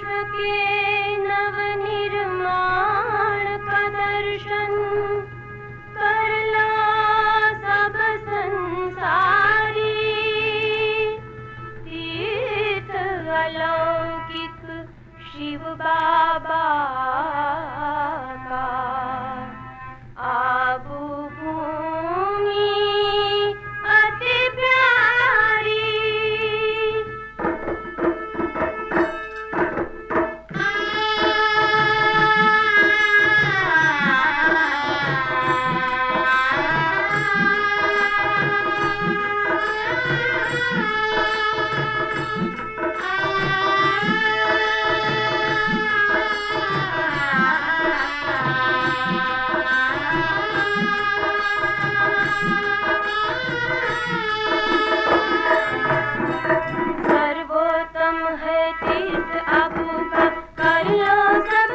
के नवनिर्माण का दर्शन कर लो सब संसारी। तीर्थ अलौकिक शिव बाबा का आबू भूमि अति प्यारी। सर्वोत्तम है तीर्थ आबू का, कर लो सब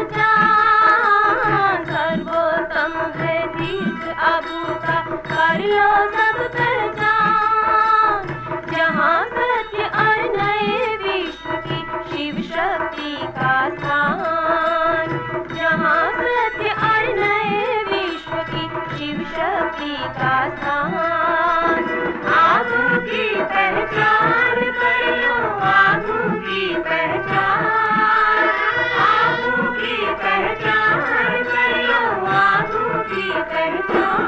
पहचान। सर्वोत्तम है तीर्थ आबू का, कर लो सब पहचान। जहाँ सत्य और नए विश्व की शिव शक्ति का स्थान। जहाँ सत्य और नए विश्व की शिव शक्ति का स्थान। आबू की पहचान कर लो, आबू की पहचान। आबू की पहचान कर लो, आबू की पहचान।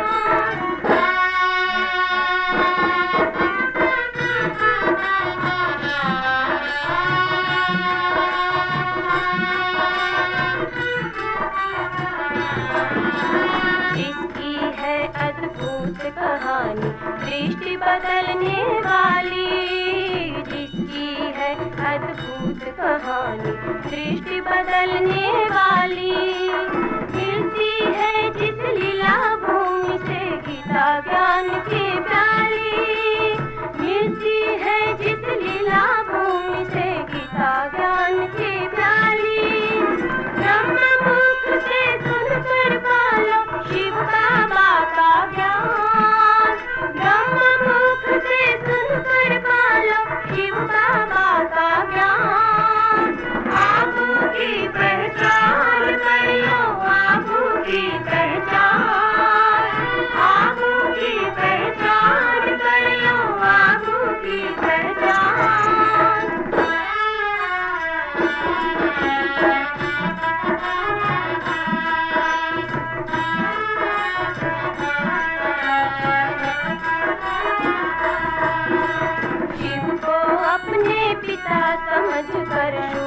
जिसकी है अद्भुत कहानी दृष्टि बदलने वाली। जिसकी है अद्भुत कहानी दृष्टि बदलने वाली। मिलती है जिस लीला भूमि से गीता ज्ञान की प्याली। मिलती है जिस लीला भूमि से गीता ज्ञान की प्याली। ब्रह्म मुख से सुनकर पालो शिव बाबा का ज्ञान। ब्रह्म मुख से सुनकर पालो शिव बाबा का ज्ञान। आबू की पहचान कर लो, आबू की पहचान। आबू की पहचान कर लो, आबू की पहचान। शिव को अपने पिता समझ कर